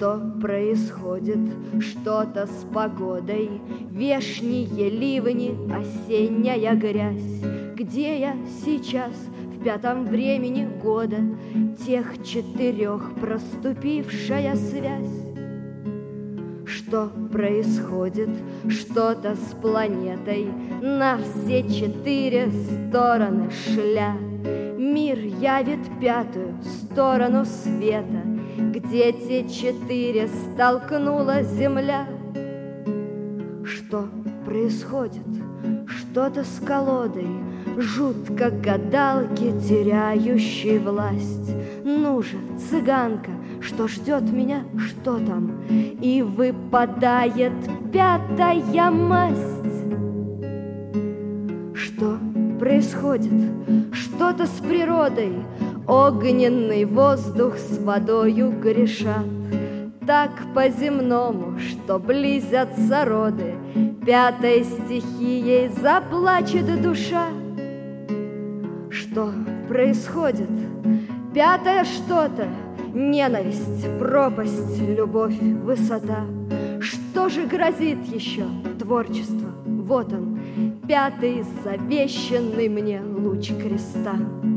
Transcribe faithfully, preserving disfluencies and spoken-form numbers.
Что происходит? Что-то с погодой, вешние ливни, осенняя грязь. Где я сейчас, в пятом времени года, тех четырех проступившая связь? Что происходит? Что-то с планетой на все четыре стороны шля. Мир явит пятую сторону света, где те четыре столкнула земля. Что происходит? Что-то с колодой, жутко гадалки, теряющей власть. Ну же, цыганка, что ждет меня, что там? И выпадает пятая масть. Что происходит? Что-то с природой, огненный воздух с водою грешат. Так по-земному, что близятся роды, пятой стихией заплачет душа. Что происходит? Пятое что-то, ненависть, пропасть, любовь, высота. Что же грозит еще? Творчество, вот он, пятый завещанный мне луч креста.